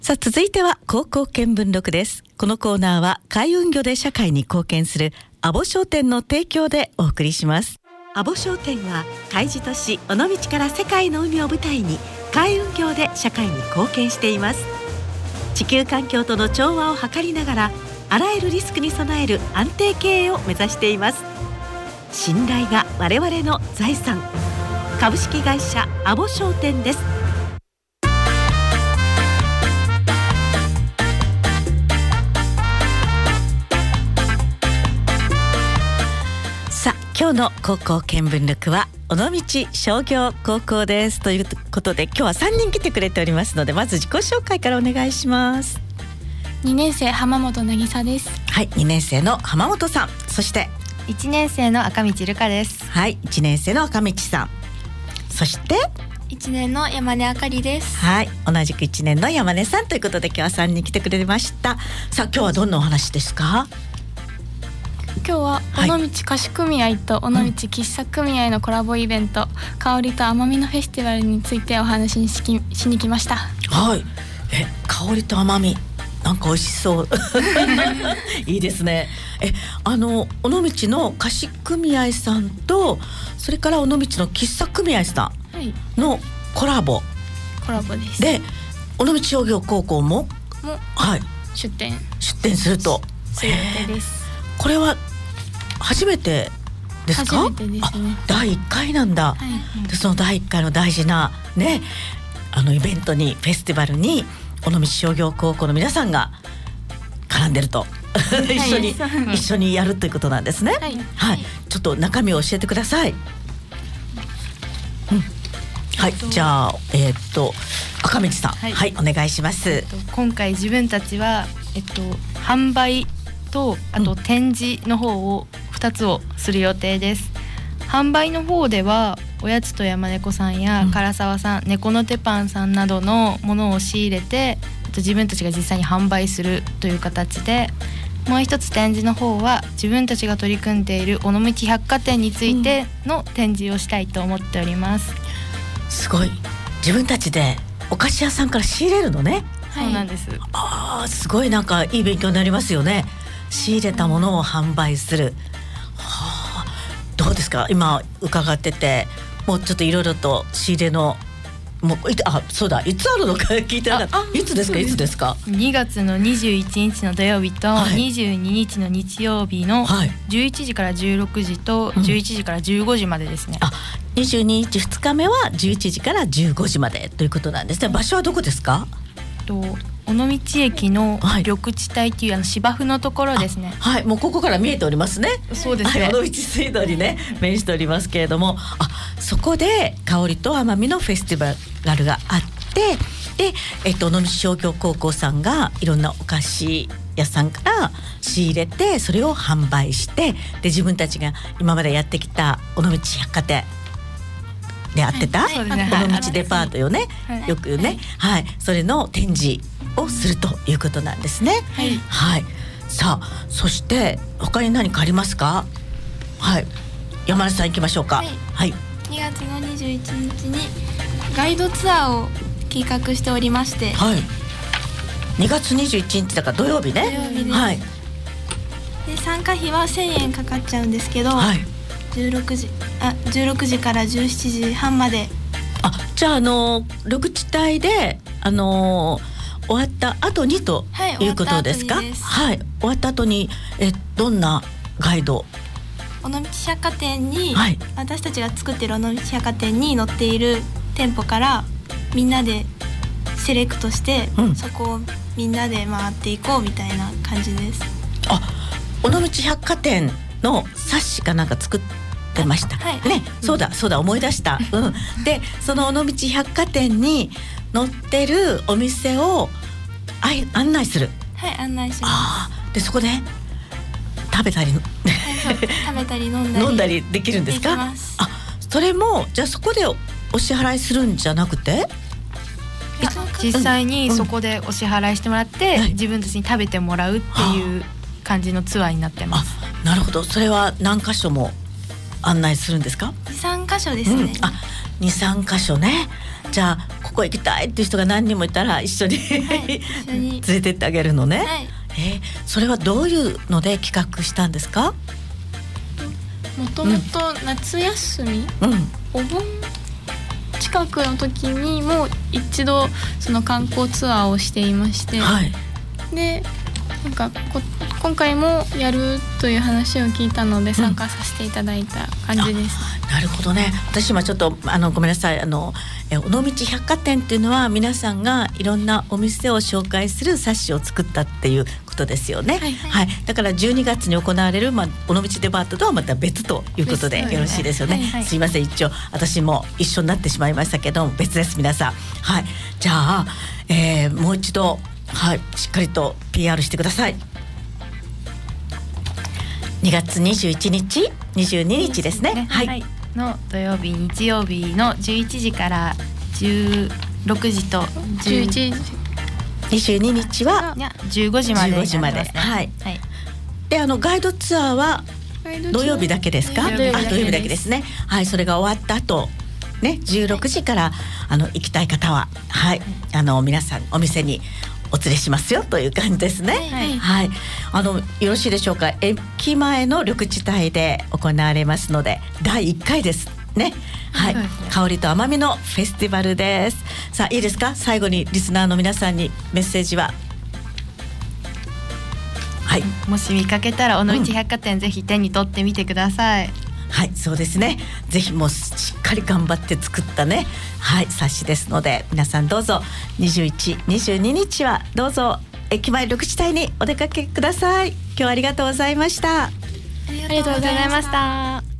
さあ続いては高校見聞録です。このコーナーは海運業で社会に貢献する阿保商店の提供でお送りします。阿保商店は海事都市尾道から世界の海を舞台に海運業で社会に貢献しています。地球環境との調和を図りながらあらゆるリスクに備える安定経営を目指しています。信頼が我々の財産。株式会社阿保商店です。さあ今日の高校見聞録は尾道商業高校ですということで、今日は3人来てくれておりますので、まず自己紹介からお願いします。 2年生浜本渚です。 はい、2年生の浜本さん、そして 1年生の赤道瑠香です。 はい、1年生の赤道さん、そして 1年の山根あかりです。 はい、同じく1年の山根さんということで、今日は3人来てくれました。さあ今日はどんなお話ですか？ 今日は尾道菓子組合と尾道喫茶組合のコラボイベント、香りと甘みのフェスティバルについてお話ししに来ました。 はい、香りと甘み、なんか美味しそういいですね。尾道の菓子組合さんと、それから尾道の喫茶組合さんのコラボです。 で、尾道商業高校もはい、 出展するとする予定です。 これは初めてですか？ 初めてですね。 第1回なんだ、でその第1回の大事なね、イベントに、フェスティバルに尾道商業高校の皆さんが絡んでると一緒にやるということなんですね。はい、ちょっと中身を教えてください。はい、じゃあ赤道さん、はい、お願いします。 今回自分たちは販売とあと展示の方を2つをする予定です。販売の方ではおやつと山猫さんや唐沢さん、猫の手パンさんなどのものを仕入れて、自分たちが実際に販売するという形で、もう一つ展示の方は自分たちが取り組んでいる尾道百貨店についての展示をしたいと思っております。 すごい、自分たちでお菓子屋さんから仕入れるのね。 そうなんです。 すごい、なんかいい勉強になりますよね。仕入れたものを販売する、どうですか？今伺ってて、もうちょっといろいろと仕入れのそうだ、いつあるのか聞いてなかった。いつですか ？2月の21日の土曜日と22日の日曜日の11時から16時と11時から15時までですね。 22日2日目は11時から15時までということなんですね。場所はどこですか？ 尾道駅の緑地帯という芝生のところですね。 はい、もうここから見えておりますね。 そうですね。 尾道水道にね面しておりますけれども、そこで香りと甘みのフェスティバルがあって、で、尾道商業高校さんがいろんなお菓子屋さんから仕入れて、それを販売して、で自分たちが今までやってきた尾道百貨店で会ってた、尾道デパートよね、よくね、それの展示をするということなんですね。はい、さあそして他に何かありますか？はい、山根さん行きましょうか。はい、 2月の21日にガイドツアーを企画しておりまして、 2月21日だから土曜日ね。 で参加費は1000円かかっちゃうんですけど、16時から17時半まで。 じゃあ緑地帯で終わった後にということですか？終わった後にどんなガイド？ 尾道百貨店に、私たちが作っている尾道百貨店に載っている店舗からみんなでセレクトして、そこをみんなで回っていこうみたいな感じです。 尾道百貨店の冊子かなんか作ってましたね。そうだ思い出した。でその尾道百貨店に載ってるお店を案内する。 案内します。 でそこで食べたり飲んだりできるんですか？それもじゃあそこでお支払いするんじゃなくて、 実際にそこでお支払いしてもらって、自分たちに食べてもらうっていう感じのツアーになってます。 なるほど。それは何箇所も案内するんですか？ 2,3 箇所ですね。 2,3 箇所ね。じゃあここ行きたいっていう人が何人もいたら一緒に、はい、連れてってあげるのね、はい。それはどういうので企画したんですか？ もともと夏休み、お盆近くの時にも一度その観光ツアーをしていまして、はい、でなんか今回もやるという話を聞いたので参加させていただいた感じです。 なるほどね。私今ちょっとごめんなさい、尾道百貨店っていうのは皆さんがいろんなお店を紹介する冊子を作ったっていうことですよね。はい、はいはい、だから12月に行われる、尾道デパートとはまた別ということでよろしいですよね。はいはい、すいません、一応私も一緒になってしまいましたけど別です皆さん。はい、じゃあ、もう一度、はい、しっかりと PR してください。2月21日22日ですね。はい、はい、 の土曜日日曜日の11時から16時と11時、 22日は 15時まで、 15時まで、はい、はい、でガイドツアーは土曜日だけですか？土曜日だけですね。はい、それが終わった後ね、16時から行きたい方は、はい、皆さんお店にお連れしますよという感じですね。はい、はい、よろしいでしょうか。駅前の緑地帯で行われますので第1回ですね。はい、香りと甘みのフェスティバルです。さあいいですか、最後にリスナーの皆さんにメッセージは。はい、 もし見かけたら尾道百貨店、ぜひ手に取ってみてください。 はい、そうですね。ぜひもうしっかり頑張って作ったね、はい、冊子ですので皆さんどうぞ21、22日はどうぞ駅前緑地帯にお出かけください。今日はありがとうございました。 ありがとうございました。